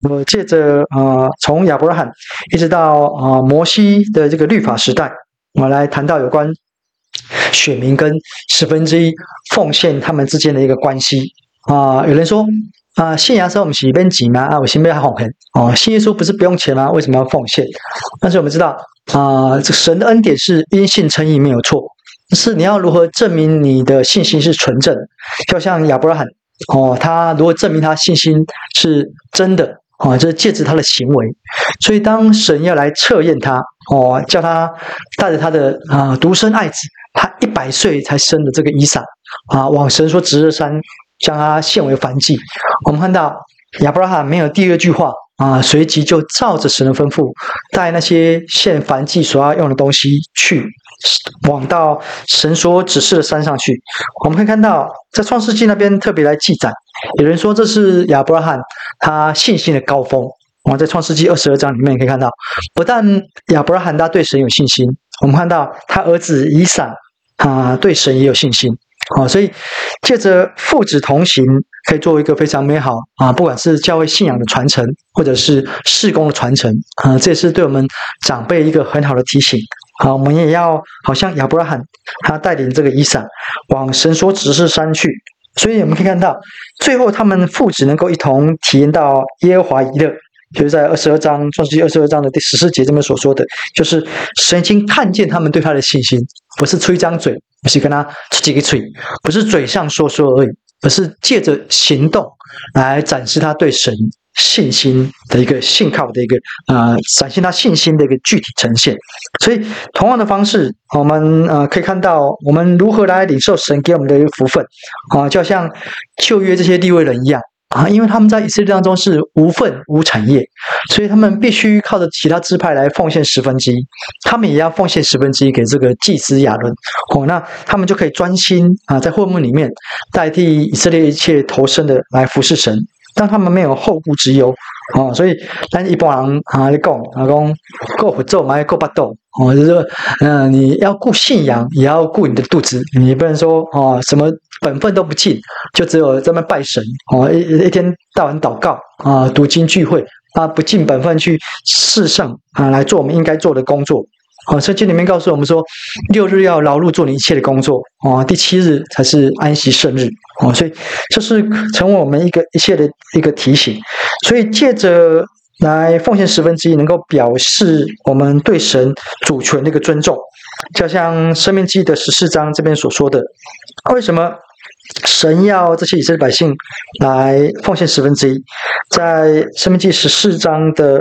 借着从亚伯拉罕一直到摩西的这个律法时代，我们来谈到有关选民跟1/10奉献他们之间的一个关系有人说信耶稣我们是免钱吗？我先被他奉献信耶稣不是不用钱吗？为什么要奉献？但是我们知道这神的恩典是因信称义没有错，但是你要如何证明你的信心是纯正？就像亚伯拉罕他如何证明他信心是真的就是借着他的行为。所以当神要来测验他叫他带着他的独生爱子，他100岁才生的这个以撒往神所指的山将他献为燔祭。我们看到亚伯拉罕没有第二句话随即就照着神的吩咐带那些献燔祭所要用的东西去往到神所指示的山上去。我们可以看到在创世纪那边特别来记载，有人说这是亚伯拉罕他信心的高峰在创世纪22章里面可以看到，不但亚伯拉罕他对神有信心，我们看到他儿子以撒对神也有信心所以借着父子同行可以做一个非常美好不管是教会信仰的传承或者是事工的传承这也是对我们长辈一个很好的提醒我们也要好像亚伯拉罕他带领这个以撒往神所指示山去。所以我们可以看到最后他们父子能够一同体验到耶和华以勒，就是在22章创世纪22章的第14节这边所说的，就是神已经看见他们对他的信心，不是出一张嘴，不是跟他出几个嘴，不是嘴上说说而已，而是借着行动来展示他对神信心的一个信靠的一个展现他信心的一个具体呈现。所以同样的方式我们可以看到我们如何来领受神给我们的一个福分就像旧约这些利未人一样因为他们在以色列当中是无份无产业，所以他们必须靠着其他支派来奉献1/10，他们也要奉献1/10给这个祭司亚伦那他们就可以专心在会幕里面代替以色列一切投身的来服侍神，让他们没有后顾之忧所以咱一般人在讲顾佛祖嘛顾巴肚就是你要顾信仰也要顾你的肚子，你不能说什么本分都不尽，就只有这么拜神一天到晚祷告读经聚会不尽本分去侍圣来做我们应该做的工作圣经里面告诉我们说6日要劳碌做你一切的工作第7日才是安息圣日所以这是成为我们一切的一个提醒。所以借着来奉献1/10能够表示我们对神主权的一个尊重，就像申命记的14章这边所说的，为什么神要这些以色列百姓来奉献1/10？在申命记14章的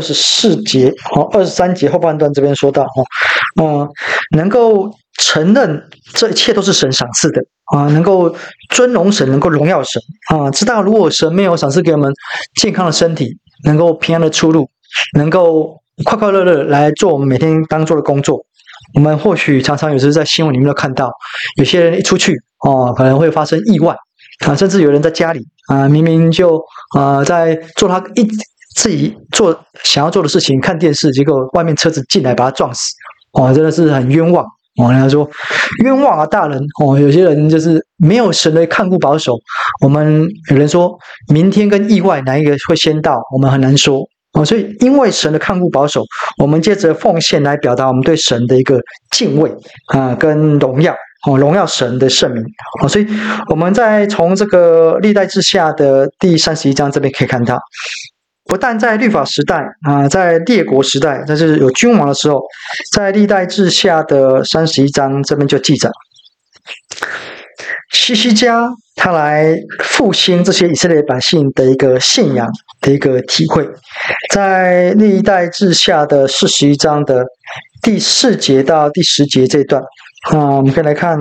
24节23节后半段这边说到能够承认这一切都是神赏赐的能够尊荣神，能够荣耀神知道如果神没有赏赐给我们健康的身体，能够平安的出入，能够快快乐乐来做我们每天当做的工作，我们或许常常有时在新闻里面都看到有些人一出去可能会发生意外甚至有人在家里明明就在做他自己想要做的事情，看电视，结果外面车子进来把他撞死真的是很冤枉人家说冤枉啊大人有些人就是没有神的看顾保守，我们有人说明天跟意外哪一个会先到，我们很难说所以因为神的看顾保守，我们借着奉献来表达我们对神的一个敬畏跟荣耀荣耀神的圣名所以我们在从这个历代志下的第31章这边可以看到，不但在律法时代在列国时代，但是有君王的时候，在历代志下的31章这边就记载希西家他来复兴这些以色列百姓的一个信仰的一个体会。在历代志下的41章的第4节到第10节这一段我们可以来看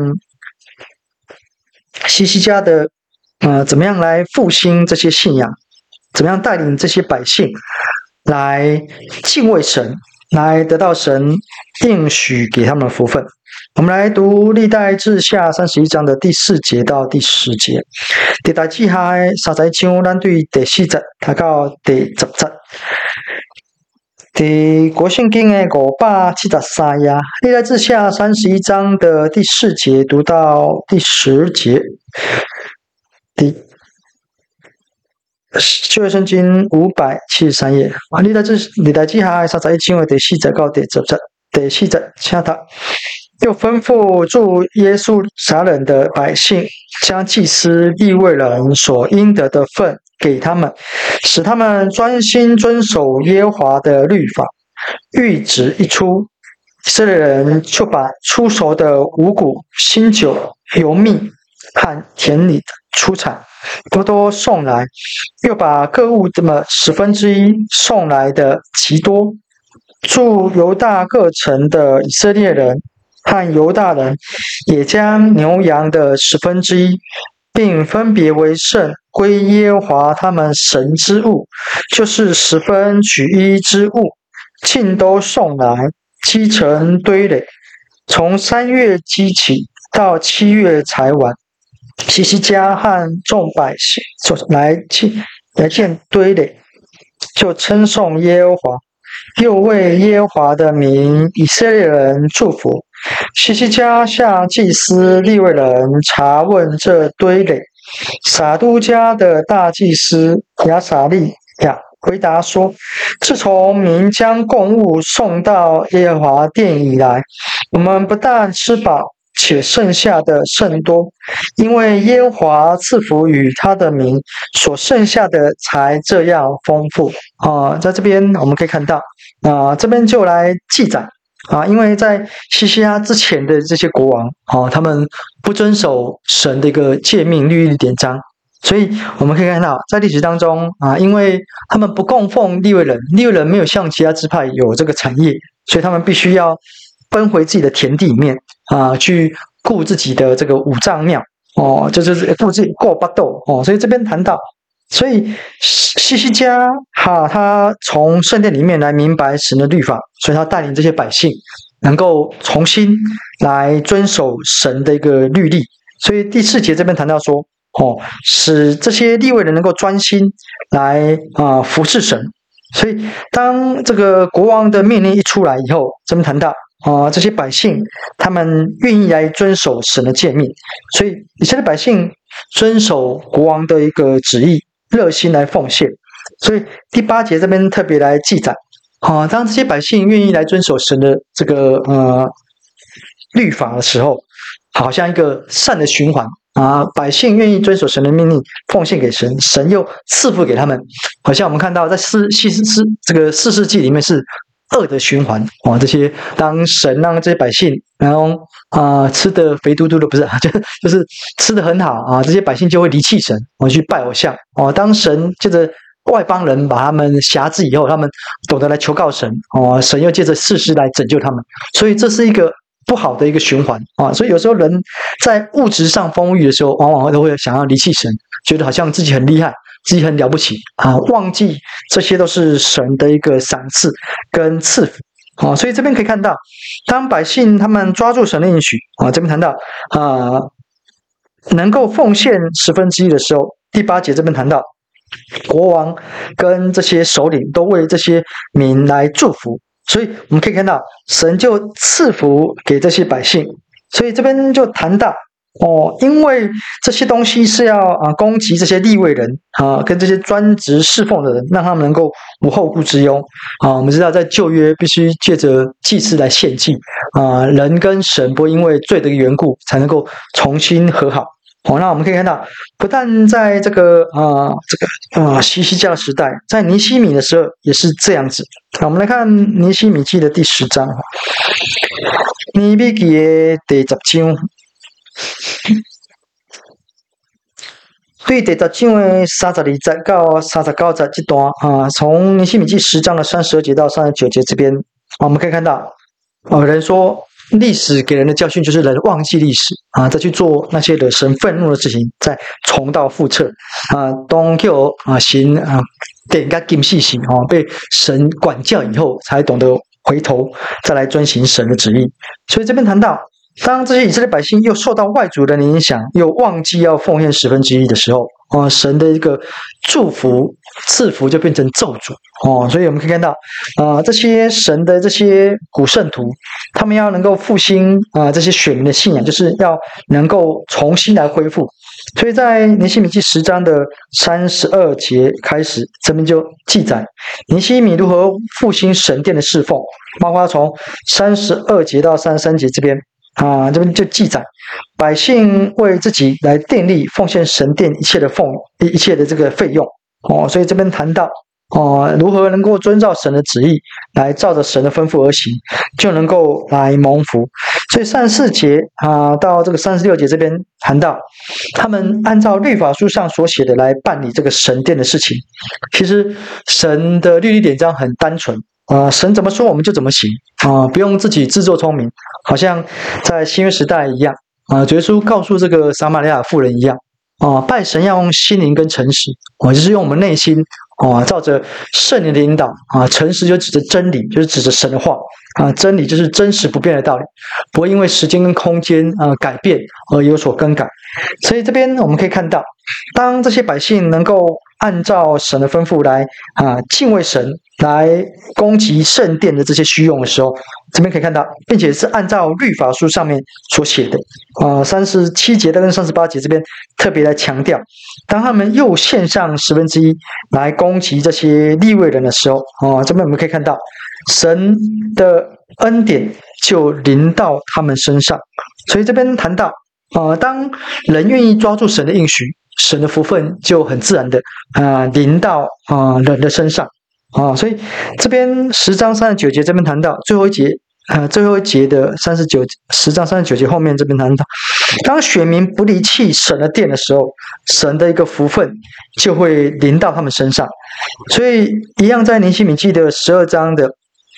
希西家的怎么样来复兴这些信仰，怎么样带领这些百姓来敬畏神，来得到神应许给他们的福分。我们来读历代志下31章的第4节到第10节。历代志下30章咱对第4节读到第10节。第国圣经的573页，历代志下31章的第4节读到第10节。 旧约圣经573页啊，历代志下31经文第40到第10节，第40请读。又吩咐住耶路撒冷的百姓，将祭司利未人所应得的份给他们，使他们专心遵守耶和华的律法。谕旨一出，以色列人就把出熟的五谷、新酒、油蜜和田里的出产多多送来，又把各物的1/10送来的极多。住犹大各城的以色列人和犹大人也将牛羊的1/10，并分别为圣，归耶和华他们神之物，就是1/10之物，尽都送来，积成堆垒，从3月积起，到7月才完。希西家和众百姓就来建堆垒，就称颂耶和华，又为耶和华的名以色列人祝福。希西家向祭司利未人查问这堆垒，撒督家的大祭司亚撒利亚回答说：自从民将供物送到耶和华殿以来，我们不但吃饱，且剩下的甚多，因为耶和华赐福于他的民，所剩下的才这样丰富。在这边我们可以看到，这边就来记载因为在希西家之前的这些国王他们不遵守神的一个诫命律例典章，所以我们可以看到在历史当中因为他们不供奉利未人，利未人没有像其他支派有这个产业，所以他们必须要奔回自己的田地里面去顾自己的这个五脏庙就是顾自己过巴豆所以这边谈到，所以希西家他从圣殿里面来明白神的律法，所以他带领这些百姓能够重新来遵守神的一个律例。所以第4节这边谈到说使这些利未人能够专心来服侍神。所以当这个国王的命令一出来以后，这边谈到这些百姓他们愿意来遵守神的诫命，所以以色列百姓遵守国王的一个旨意，热心来奉献。所以第8节这边特别来记载当这些百姓愿意来遵守神的这个律法的时候，好像一个善的循环百姓愿意遵守神的命令，奉献给神，神又赐福给他们。好像我们看到在这个4世纪里面是恶的循环这些当神让这些百姓然后吃得肥嘟嘟的，不是就是吃得很好这些百姓就会离弃神去拜偶像当神借着外邦人把他们辖制以后，他们懂得来求告神神又借着士师来拯救他们，所以这是一个不好的一个循环所以有时候人在物质上丰裕的时候，往往都会想要离弃神，觉得好像自己很厉害，自己很了不起忘记这些都是神的一个赏赐跟赐福所以这边可以看到，当百姓他们抓住神的应许这边谈到能够奉献1/10的时候，第8节这边谈到国王跟这些首领都为这些民来祝福，所以我们可以看到神就赐福给这些百姓。所以这边就谈到因为这些东西是要攻击这些利未人跟这些专职侍奉的人，让他们能够无后顾之忧我们知道在旧约必须借着祭司来献祭人跟神不会因为罪的缘故才能够重新和好那我们可以看到，不但在这个希西家时代，在尼希米的时候也是这样子。我们来看尼希米记的第10章尼希米记的第10章对第10章的32节到39节这段从尼希米记10章的32节到39节这边我们可以看到有人说历史给人的教训就是人忘记历史再去做那些惹神愤怒的事情，再重蹈覆辙当叫神点个金细行被神管教以后，才懂得回头再来遵行神的旨意。所以这边谈到，当这些以色列百姓又受到外族人的影响，又忘记要奉献1/10的时候神的一个祝福赐福就变成咒诅所以我们可以看到这些神的这些古圣徒，他们要能够复兴这些选民的信仰，就是要能够重新来恢复所以在尼希米记10章的32节开始，这边就记载尼希米如何复兴神殿的侍奉，包括从32节到33节这边这边就记载百姓为自己来奠立奉献神殿一切的这个费用所以这边谈到如何能够遵照神的旨意来照着神的吩咐而行，就能够来蒙福。所以34节到这个36节这边谈到，他们按照律法书上所写的来办理这个神殿的事情。其实神的律例典章很单纯神怎么说我们就怎么行不用自己自作聪明，好像在新约时代一样主耶稣告诉这个撒玛利亚妇人一样拜神要用心灵跟诚实就是用我们内心照着圣灵的引导诚实就指着真理，就是指着神的话真理就是真实不变的道理，不会因为时间跟空间改变而有所更改。所以这边我们可以看到，当这些百姓能够按照神的吩咐来敬畏神，来攻击圣殿的这些虚用的时候，这边可以看到，并且是按照律法书上面所写的37节跟38节这边特别来强调，当他们又献上1/10来攻击这些利未人的时候这边我们可以看到神的恩典就临到他们身上。所以这边谈到当人愿意抓住神的应许，神的福分就很自然的临到人的身上所以这边10章39节这边谈到最后一节的10章39节后面这边谈到，当选民不离弃神的殿的时候，神的一个福分就会临到他们身上。所以一样在尼希米记的12章的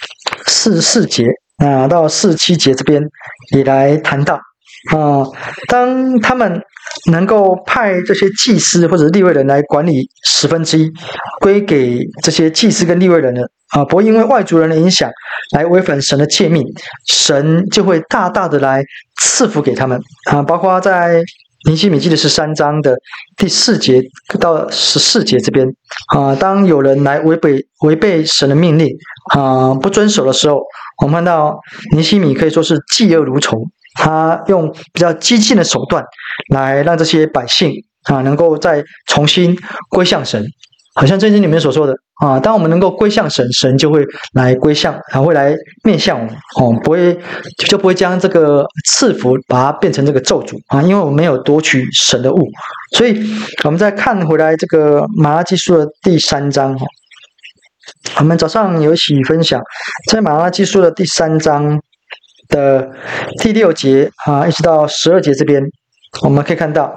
44节到47节这边也来谈到当他们能够派这些祭司或者利未人来管理1/10，归给这些祭司跟利未人的不会因为外族人的影响来违反神的诫命，神就会大大的来赐福给他们包括在尼希米记的13章的第4节到14节这边当有人来违背神的命令不遵守的时候，我们看到尼希米可以说是嫉恶如仇，他用比较激进的手段来让这些百姓能够再重新归向神，好像圣经里面所说的当我们能够归向神，神就会来归向会来面向我们不会将这个赐福把它变成这个咒诅因为我们没有夺取神的物。所以我们再看回来这个马拉基书的第3章我们早上有一起分享，在马拉基书的第3章的第6节一直到12节这边，我们可以看到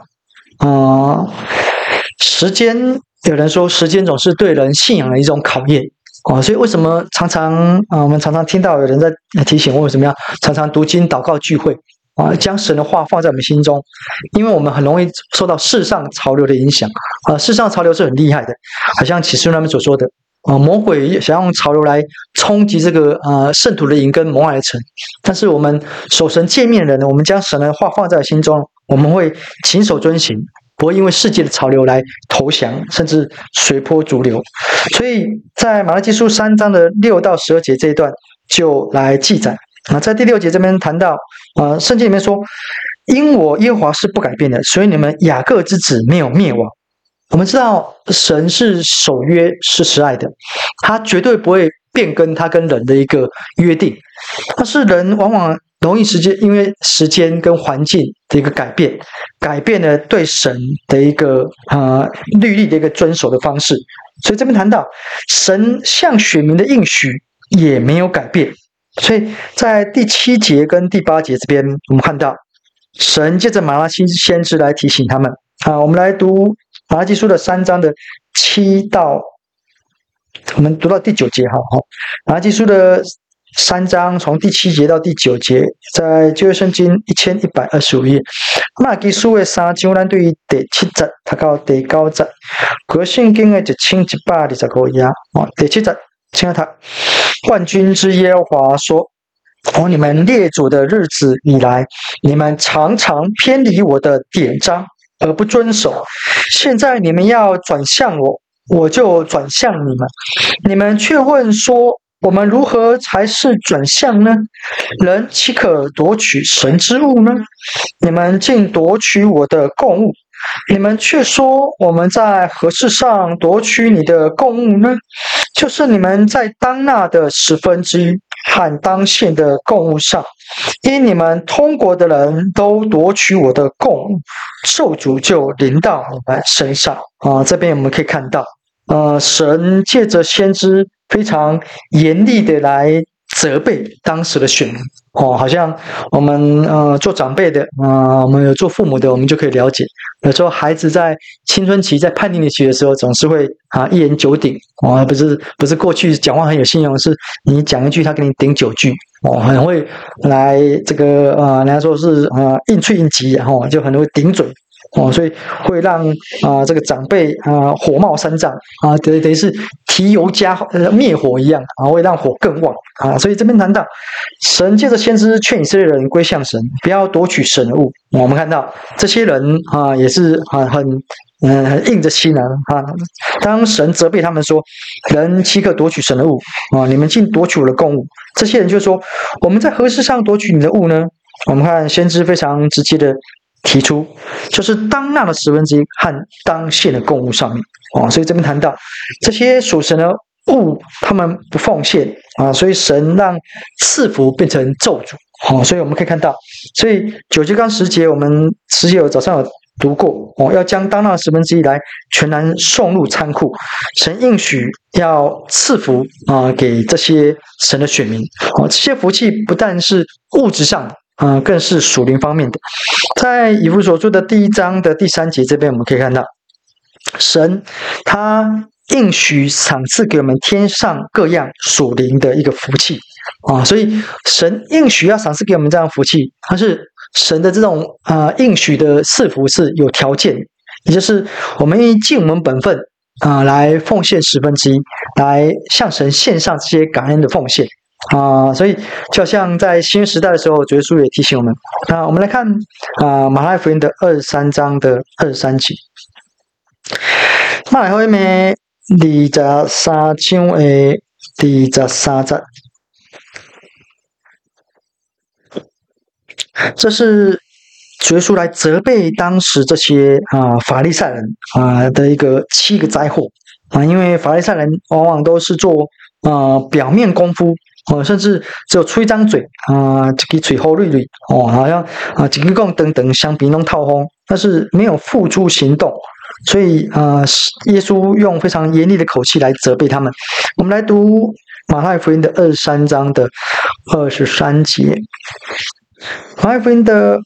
时间，有人说时间总是对人信仰的一种考验所以为什么我们常常听到有人在提醒我为什么要常常读经祷告聚会将神的话放在我们心中，因为我们很容易受到世上潮流的影响世上潮流是很厉害的，好像启示录他们所说的魔鬼想用潮流来冲击这个圣徒的营跟蒙爱的城，但是我们守神诫命的人呢，我们将神的话放在心中，我们会谨守遵行，不会因为世界的潮流来投降，甚至随波逐流。所以在马拉基书3章的6到12节这一段就来记载在第6节这边谈到圣经里面说，因我耶和华是不改变的，所以你们雅各之子没有灭亡。我们知道神是守约是慈爱的，他绝对不会变更他跟人的一个约定，但是人往往容易因为时间跟环境的一个改变了对神的一个律例的一个遵守的方式。所以这边谈到神向选民的应许也没有改变，所以在第7节跟第8节这边我们看到神借着马拉基先知来提醒他们我们来读马拉基书的3章的7到我们读到第9节马拉基书的3章从第7节到第9节，在旧约圣经1125页。马拉基书的3章咱对于第7节读到第9节，旧圣经的1125页第7节请他万军之耶和华说你们列祖的日子以来，你们常常偏离我的典章而不遵守，现在你们要转向我，我就转向你们。你们却问说，我们如何才是转向呢？人岂可夺取神之物呢？你们竟夺取我的供物， 你们却说我们在何事上夺取你的供物呢？就是你们在当纳的1/10和当献的供物上，因你们通国的人都夺取我的供物，咒诅就临到你们身上。这边我们可以看到，神借着先知非常严厉的来责备当时的选民。好像我们做长辈的，我们有做父母的，我们就可以了解，有时候孩子在青春期、在叛逆期的时候，总是会一言九鼎，不是过去讲话很有信用，是你讲一句，他给你顶9句，很会来这个人家说是应脆应急，就很会顶嘴。所以会让这个长辈火冒三丈等于是提油加灭火一样会让火更旺所以这边谈到神借着先知劝以色列人归向神，不要夺取神的物。我们看到这些人也是很硬着心当神责备他们说，人岂可夺取神的物你们竟夺取我的供物。这些人就说，我们在何事上夺取你的物呢？我们看先知非常直接的提出，就是当纳的1/10和当献的供物上面所以这边谈到这些属神的物，他们不奉献所以神让赐福变成咒诅所以我们可以看到，所以9节刚10节我们10节早上有读过要将当纳的1/10来全然送入仓库，神应许要赐福给这些神的选民这些福气不但是物质上的更是属灵方面的。在以弗所书的第1章的第3节这边，我们可以看到，神他应许赏赐给我们天上各样属灵的一个福气所以神应许要赏赐给我们这样的福气，它是神的这种应许的赐福是有条件，也就是我们愿意尽我们本分来奉献1/10，来向神献上这些感恩的奉献所以就像在新约时代的时候，主耶稣也提醒我们。我们来看马太福音的23章的23节。马太福音的23章的23节，这是主耶稣来责备当时这些法利赛人的一个7个灾祸因为法利赛人往往都是做表面功夫甚至只有出一张嘴一个嘴好绿绿好像一个讲等等相比弄套风，但是没有付诸行动，所以耶稣用非常严厉的口气来责备他们。我们来读马太福音的23章的23节。马太福音的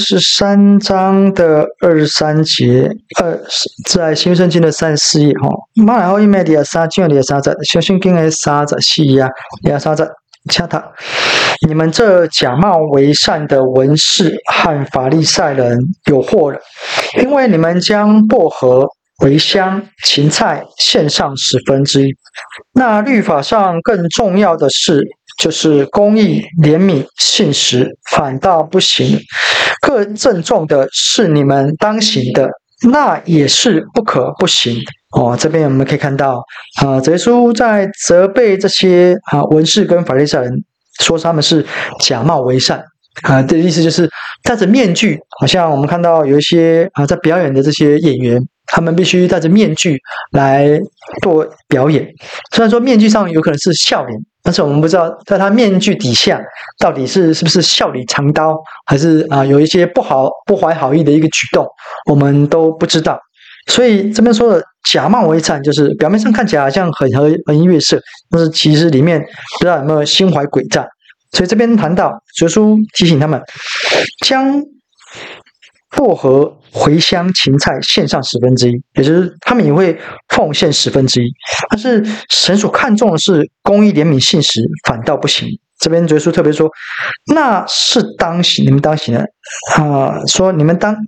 23章的23节，在新约圣经的34页马太福音的23章的23节，新约圣经的34页23节，掐他，你们这假冒为善的文士和法利赛人有祸了，因为你们将薄荷、茴香、芹菜献上1/10。那律法上更重要的事，就是公义、怜悯、信实，反倒不行。更郑重的是你们当行的，那也是不可不行。这边我们可以看到主耶稣在责备这些文士跟法利赛人，说他们是假冒为善的意思就是戴着面具，好像我们看到有一些在表演的这些演员，他们必须戴着面具来做表演。虽然说面具上有可能是笑脸，但是我们不知道在他面具底下到底是不是笑里藏刀，还是有一些不怀好意的一个举动，我们都不知道。所以这边说的假冒为善，就是表面上看起来好像很和颜悦色，但是其实里面不知道有没有心怀诡诈。所以这边谈到主耶稣提醒他们，将薄荷、茴香、芹菜献上1/10，也就是他们也会奉献1/10。但是神所看重的是公义、怜悯、信实，反倒不行。这边主耶稣特别说，那是当行，你们当行的说你们当，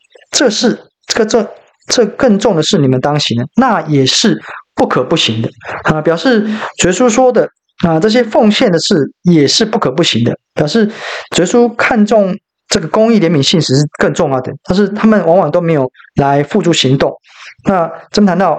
这更重的是你们当行的，那也是不可不行的表示主耶稣说的这些奉献的事也是不可不行的，表示主耶稣看重这个公义、怜悯、信实是更重要的，但是他们往往都没有来付诸行动。那这么谈到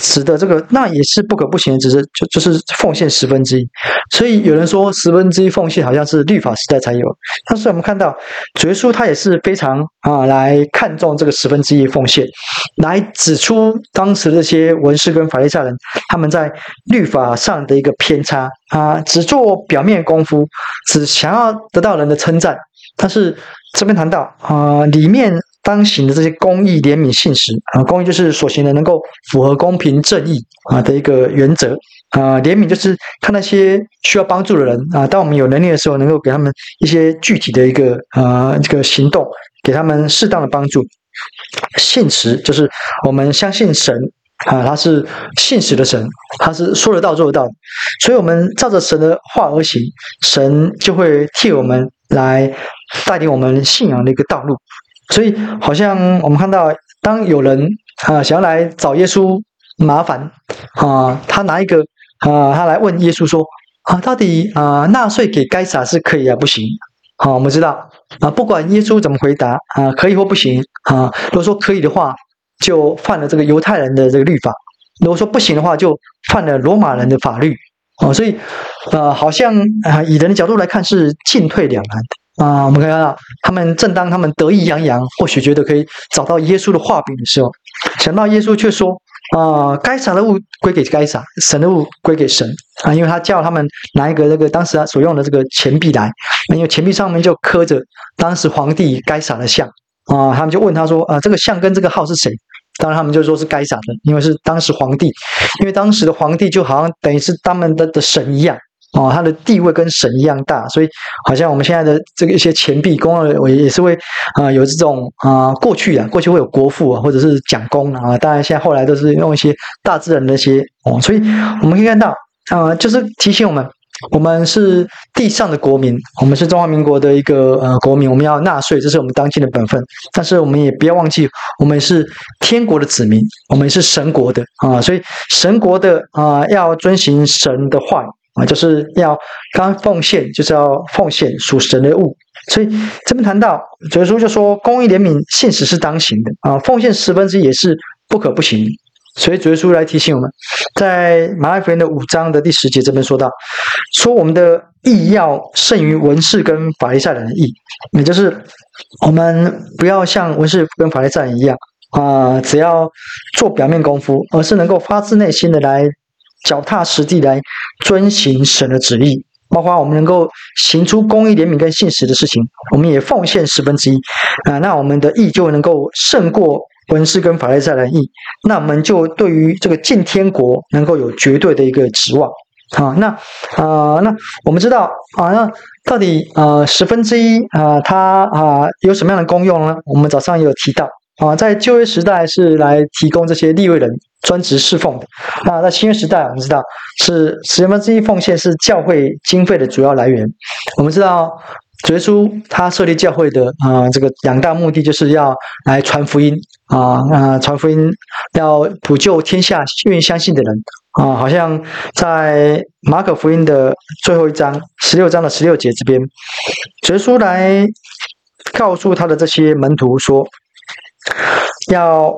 指的这个那也是不可不行的，就是奉献1/10。所以有人说1/10奉献好像是律法时代才有，但是我们看到主耶稣他也是非常来看重这个1/10奉献，来指出当时这些文士跟法利赛人他们在律法上的一个偏差只做表面功夫，只想要得到人的称赞。但是这边谈到里面当行的这些公义、怜悯、信实公义就是所行的能够符合公平正义的一个原则怜悯就是看那些需要帮助的人当我们有能力的时候，能够给他们一些具体的一个这个行动，给他们适当的帮助。信实就是我们相信神他是信实的神，他是说得到做得到的，所以我们照着神的话而行，神就会替我们来带领我们信仰的一个道路。所以好像我们看到当有人想要来找耶稣麻烦他拿一个他来问耶稣说到底纳税给该撒是可以不行我们知道不管耶稣怎么回答可以或不行如果说可以的话，就犯了这个犹太人的这个律法；如果说不行的话，就犯了罗马人的法律所以好像以人的角度来看是进退两难的我们看到正当他们得意洋洋，或许觉得可以找到耶稣的画饼的时候，想到耶稣却说该撒的物归给该撒，神的物归给神因为他叫他们拿一个这个当时他所用的这个钱币来，因为钱币上面就刻着当时皇帝该撒的像他们就问他说这个像跟这个号是谁？当然他们就说是该撒的，因为是当时皇帝，因为当时的皇帝就好像等于是他们的神一样他的地位跟神一样大，所以好像我们现在的这个一些钱币公也是会有这种过去会有国父或者是奖功当然现在后来都是用一些大自然的那些所以我们可以看到就是提醒我们是地上的国民，我们是中华民国的一个国民，我们要纳税，这是我们当尽的本分。但是我们也不要忘记，我们是天国的子民，我们是神国的所以神国的要遵行神的话就是要刚奉献，就是要奉献属神的物。所以这边谈到主耶稣就说，公义、怜悯、信实是当行的奉献1/10也是不可不行。所以主耶稣来提醒我们，在马太福音的5章的第10节这边说到，说我们的义要胜于文士跟法利赛人的义，也就是我们不要像文士跟法利赛人一样只要做表面功夫，而是能够发自内心的来脚踏实地来遵行神的旨意，包括我们能够行出公义、怜悯跟信实的事情，我们也奉献1/10那我们的义就能够胜过文士跟法利赛人的义，那我们就对于这个进天国能够有绝对的一个指望那我们知道那到底1/10它有什么样的功用呢？我们早上也有提到在旧约时代是来提供这些利未人专职侍奉的，那在新约时代我们知道是1/10奉献是教会经费的主要来源。我们知道主耶稣他设立教会的这个2大目的，就是要来传福音传福音，要普救天下愿意相信的人好像在马可福音的最后一章16章的16节这边，主耶稣来告诉他的这些门徒说，要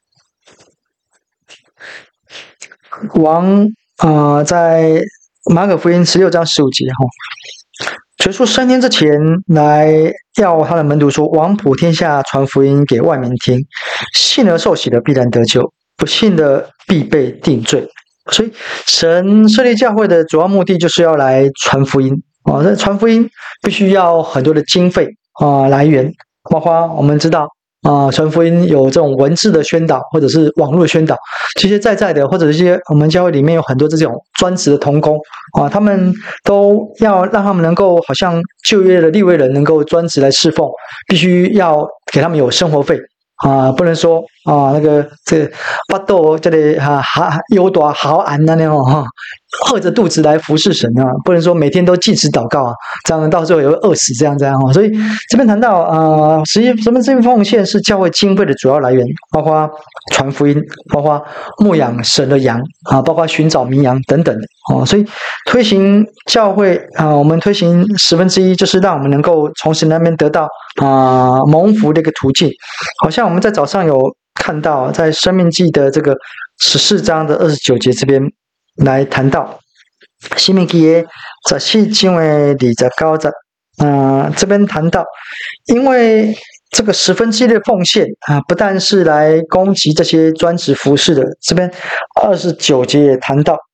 往在马可福音16章15节主耶稣升天之前来要他的门徒说，往普天下传福音给万民听，信而受洗的必然得救，不信的必被定罪。所以神设立教会的主要目的就是要来传福音那传福音必须要很多的经费来源，包括我们知道传福音有这种文字的宣导或者是网络的宣导，这些在的或者这些我们教会里面有很多这种专职的同工他们都要让他们能够好像旧约的利未人能够专职来侍奉，必须要给他们有生活费不能说那个这巴豆这里优多好安那样饿着肚子来服侍神不能说每天都禁食祷告这样到最后也会饿死这样所以这边谈到1/10奉献是教会经费的主要来源，包括传福音，包括牧养神的羊包括寻找迷羊等等的所以推行教会我们推行1/10就是让我们能够从神那边得到蒙福的一个途径。好像我们在早上有看到在申命记的这个 14章的29节这边来谈到，申命记的14章的29节，这边谈到，因为这个1/10的奉献不但是来攻击这些专职服侍的，这边29节也谈到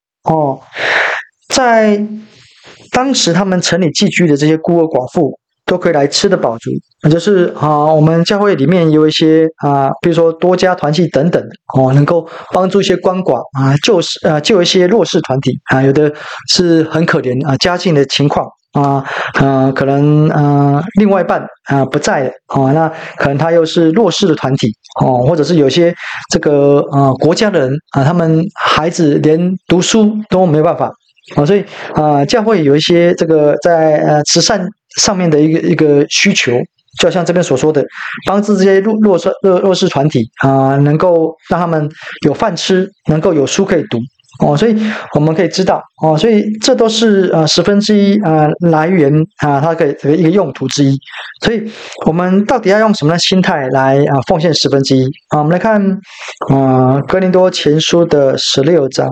在当时他们城里寄居的这些孤儿寡妇都可以来吃得饱足，就是我们教会里面有一些比如说多家团契等等能够帮助一些鳏寡救一些弱势团体有的是很可怜家境的情况可能另外一半不在了那可能他又是弱势的团体或者是有些这个国家的人他们孩子连读书都没有办法所以教会有一些这个在慈善上面的一个需求，就像这边所说的，帮助这些弱势团体能够让他们有饭吃，能够有书可以读所以我们可以知道所以这都是1/10来源它的一个用途之一。所以我们到底要用什么样的心态来奉献1/10我们来看哥林多前书的16章。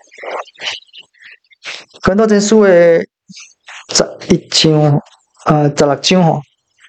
哥林多前书的11章16章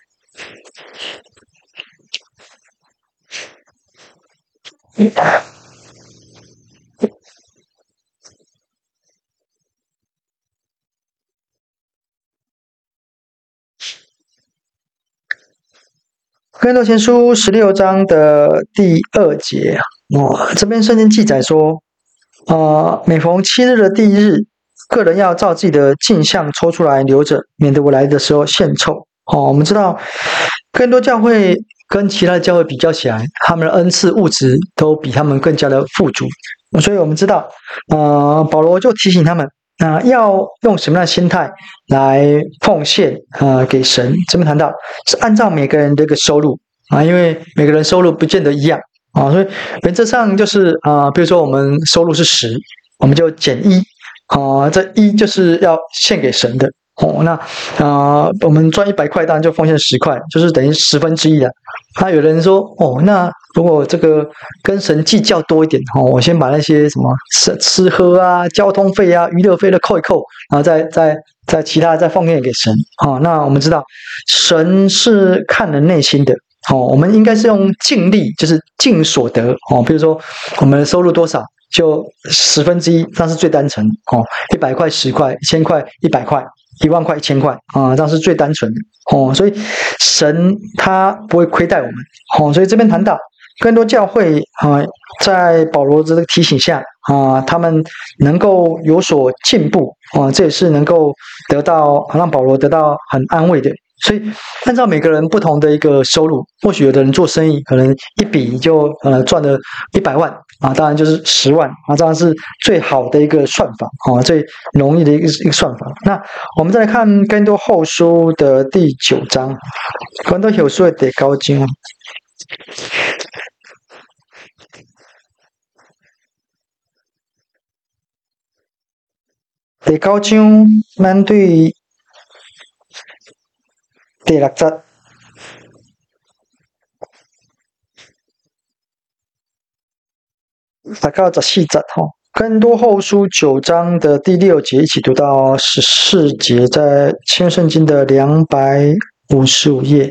哥林多前书16章的第2节这边圣经记载说每逢7日的第1日，个人要照自己的镜像抽出来留着，免得我来的时候献臭我们知道哥林多教会跟其他的教会比较起来，他们的恩赐物质都比他们更加的富足，所以我们知道保罗就提醒他们要用什么样的心态来奉献给神。这边谈到是按照每个人的一个收入因为每个人收入不见得一样所以原则上就是比如说我们收入是10，我们就减1这1就是要献给神的那我们赚100块，当然就奉献10块，就是等于1/10了。那有人说那如果这个跟神计较多一点我先把那些什么吃喝交通费娱乐费的扣一扣，然后再其他再奉献给神那我们知道神是看人内心的我们应该是用尽力，就是尽所得比如说我们的收入多少就1/10，那是最单纯100块10块1000块100块1万块1000块这样是最单纯的所以神他不会亏待我们所以这边谈到更多教会在保罗这个提醒下他们能够有所进步这也是能够让保罗得到很安慰的。所以按照每个人不同的一个收入，或许有的人做生意可能一笔就赚了100万当然就是10万这样是最好的一个算法最容易的一个算法。那我们再来看更多后书的第9章，更多后书的第9章第9章咱对第6節到14節更多後書9章的第6節一起讀到14節，在新約聖經的255頁。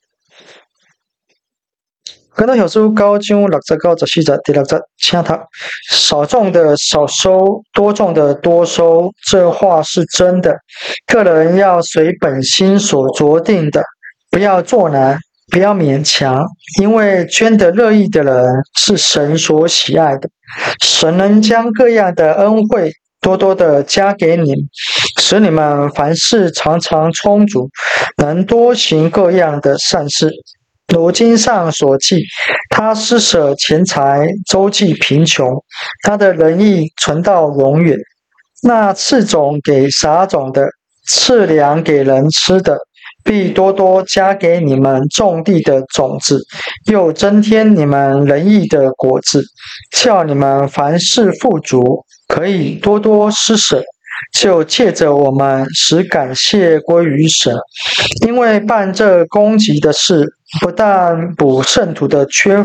更多後書9章6節到14節，第6節請讀：少種的少收，多種的多收，這話是真的。個人要隨本心所酌定的，不要作難，不要勉強，因為捐得樂意的人是神所喜愛的。神能將各樣的恩惠多多的加給你們，使你們凡事常常充足，能多行各樣的善事。如經上所記，他施捨錢財，周濟貧窮，他的仁義存到永遠。那賜種給撒種的，賜糧給人吃的，必多多加給你們種地的種子，又增添你們仁義的果子，叫你們凡事富足，可以多多施捨。就借着我們使感謝歸於神，因為辦這供給的事，不但補聖徒的缺乏，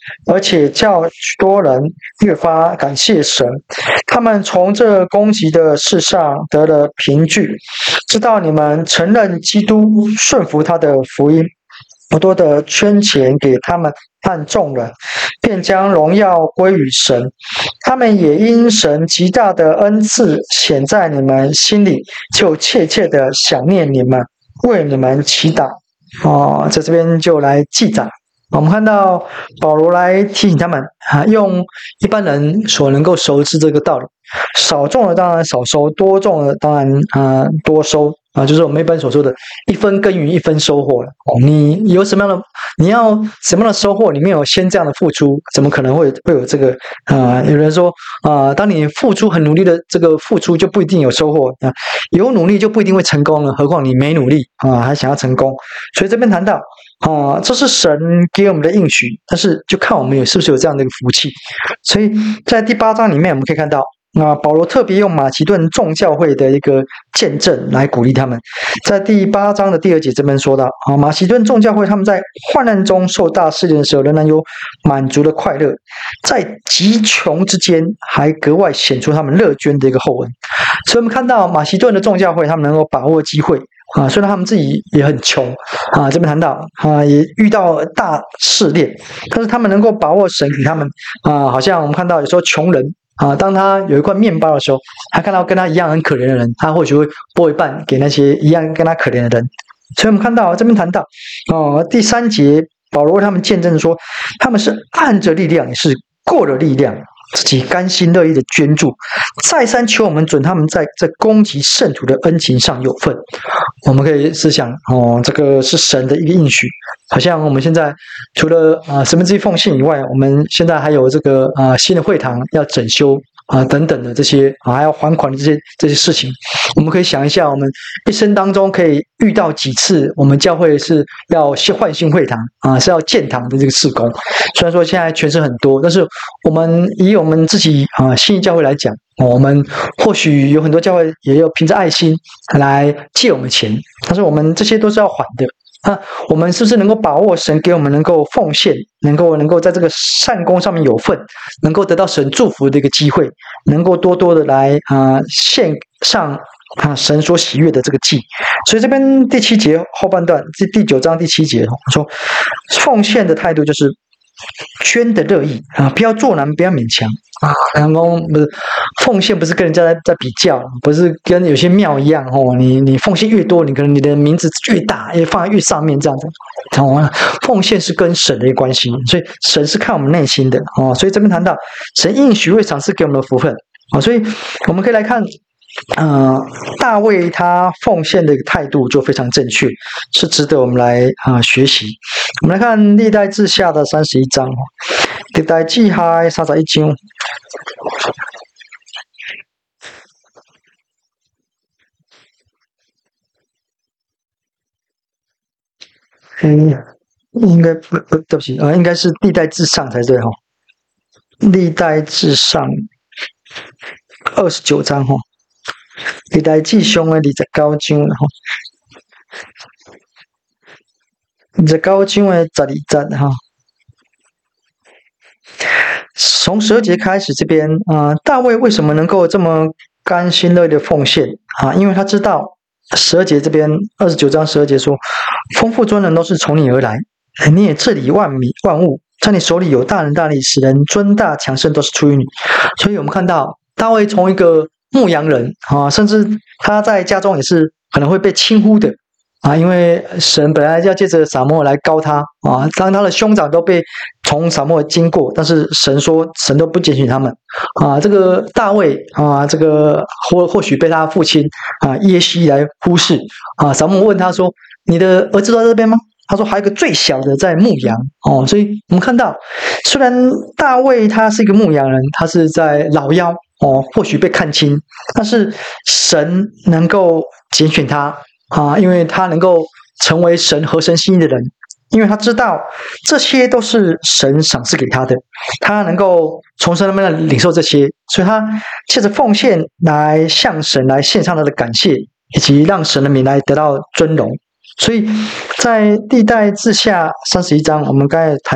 而且叫许多人越发感谢神。他们从这攻击的事上得了凭据，知道你们承认基督，顺服他的福音，不多的圈钱给他们和众人，便将荣耀归于神。他们也因神极大的恩赐显在你们心里，就切切的想念你们，为你们祈祷。在这边就来记载。我们看到保罗来提醒他们用一般人所能够熟知这个道理，少种的当然少收，多种的当然多收就是我们一般所说的一分耕耘一分收获了。你有什么样的，你要什么样的收获，你没有先这样的付出，怎么可能会有这个有人说当你付出很努力的这个付出，就不一定有收获有努力就不一定会成功了，何况你没努力还想要成功。所以这边谈到这是神给我们的应许，但是就看我们是不是有这样的一个福气。所以在第8章里面我们可以看到保罗特别用马其顿众教会的一个见证来鼓励他们。在第8章的第2节这边说到马其顿众教会他们在患难中受大试炼的时候，仍然有满足的快乐，在极穷之间还格外显出他们乐捐的一个厚恩。所以我们看到马其顿的众教会他们能够把握机会虽然他们自己也很穷这边谈到也遇到大试炼，但是他们能够把握神给他们好像我们看到有时候穷人当他有一块面包的时候，他看到跟他一样很可怜的人，他或许会拨一半给那些一样跟他可怜的人。所以我们看到这边谈到第3节保罗为他们见证说，他们是按着力量，也是过了力量，自己甘心乐意的捐助，再三求我们准他们在攻击圣徒的恩情上有份。我们可以思想这个是神的一个应许，好像我们现在除了1/10奉献以外，我们现在还有这个新的会堂要整修等等的这些还要还款的这些事情。我们可以想一下，我们一生当中可以遇到几次我们教会是要换新会堂是要建堂的这个事工。虽然说现在权势很多，但是我们以我们自己新义教会来讲，我们或许有很多教会也有凭着爱心来借我们钱，但是我们这些都是要还的。我们是不是能够把握神给我们能够奉献，能够在这个善功上面有份，能够得到神祝福的一个机会，能够多多的来献上神所喜悦的这个祭。所以这边第7节后半段，第9章第7节说，奉献的态度就是捐的乐意不要做难，不要勉强然后不是奉献，不是跟人家在比较，不是跟有些庙一样你奉献越多，你可能你的名字越大，也放在越上面这样子。奉献是跟神的关系，所以神是看我们内心的所以这边谈到神应许会赏赐给我们的福分所以我们可以来看大卫他奉献的一个态度就非常正确，是值得我们来学习。我们来看历代志下的31章，历代志下31章。应该对不起应该是历代志上才对历代志上29章历代志上的29章29章的12节从12节开始，这边大卫为什么能够这么甘心乐意的奉献因为他知道12节这边29章12节说，丰富尊人都是从你而来，你也治理万物，在你手里有大能大力，使人尊大强盛都是出于你。所以我们看到大卫从一个牧羊人甚至他在家中也是可能会被轻忽的因为神本来要借着撒母耳来膏他当他的兄长都被从撒母耳经过，但是神说神都不拣选他们这个大卫这个或许被他父亲耶西来忽视撒母耳问他说，你的儿子都在这边吗？他说还有一个最小的在牧羊所以我们看到虽然大卫他是一个牧羊人，他是在老幺或许被看轻，但是神能够拣选他因为他能够成为神合神心意的人，因为他知道这些都是神赏赐给他的，他能够从神那边领受这些，所以他借着奉献来向神来献上他的感谢，以及让神的名来得到尊荣。所以在历代志下31章我们刚才谈到的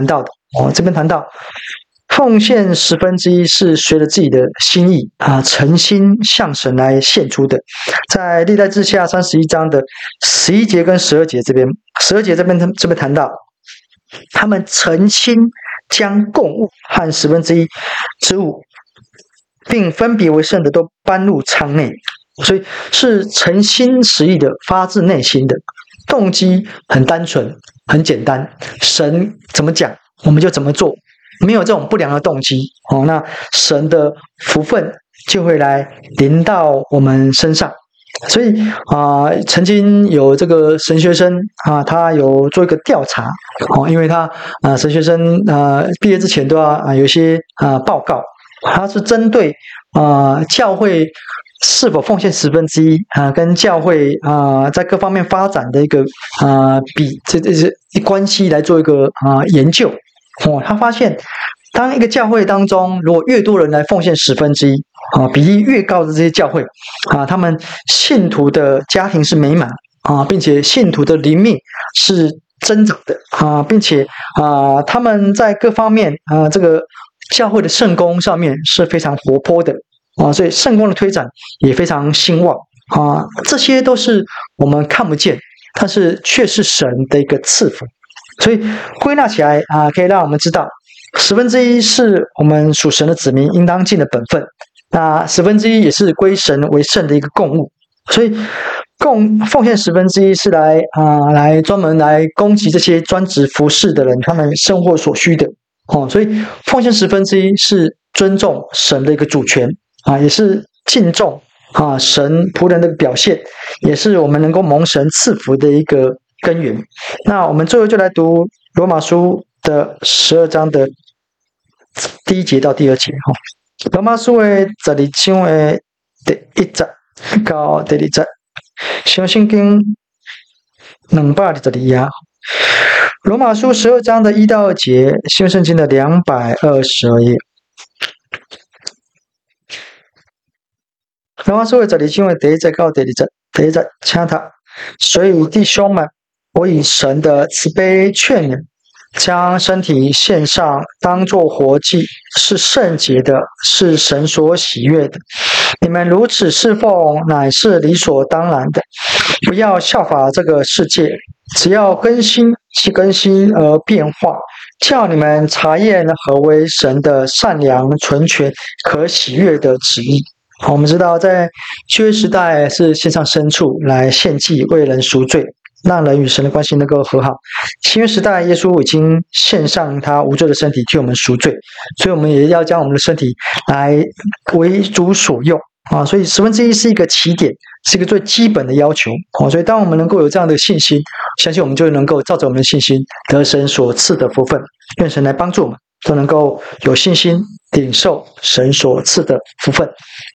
这边谈到奉献1/10是随着自己的心意诚心向神来献出的。在历代志下31章的11节跟12节这边，12节这边谈到，他们诚心将供物和1/10之物，并分别为圣的都搬入仓内，所以是诚心实意的，发自内心的，动机很单纯，很简单。神怎么讲，我们就怎么做。没有这种不良的动机那神的福分就会来临到我们身上。所以曾经有这个神学生他有做一个调查因为他神学生毕业之前都要有一些报告，他是针对教会是否奉献1/10跟教会在各方面发展的一个这关系来做一个研究。他发现，当一个教会当中，如果越多人来奉献1/10比例越高的这些教会他们信徒的家庭是美满并且信徒的灵命是增长的并且他们在各方面这个教会的圣工上面是非常活泼的所以圣工的推展也非常兴旺这些都是我们看不见，但是却是神的一个赐福。所以归纳起来可以让我们知道1/10是我们属神的子民应当尽的本分，那1/10也是归神为圣的一个供物。所以奉献1/10是来专门来供给这些专职服侍的人他们生活所需的所以奉献1/10是尊重神的一个主权也是敬重神仆人的表现，也是我们能够蒙神赐福的一个根源。那我们最后就来读罗马书的12章的第1节到第2节罗马书的12章的第1节到第2节，新圣经222页。罗马书12章的1到2节，新圣经的222页。罗马书的12章的第1节到第2节，第1节，请读。所以弟兄们，我以神的慈悲劝你们，将身体献上，当作活祭，是圣洁的，是神所喜悦的。你们如此侍奉，乃是理所当然的。不要效法这个世界，只要更新而变化，叫你们查验何为神的善良、纯全、可喜悦的旨意。我们知道，在旧约时代是献上牲畜来献祭，为人赎罪，让人与神的关系能够和好。新约时代，耶稣已经献上他无罪的身体替我们赎罪，所以我们也要将我们的身体来为主所用所以1/10是一个起点，是一个最基本的要求所以当我们能够有这样的信心，相信我们就能够照着我们的信心得神所赐的福分。愿神来帮助我们都能够有信心领受神所赐的福分。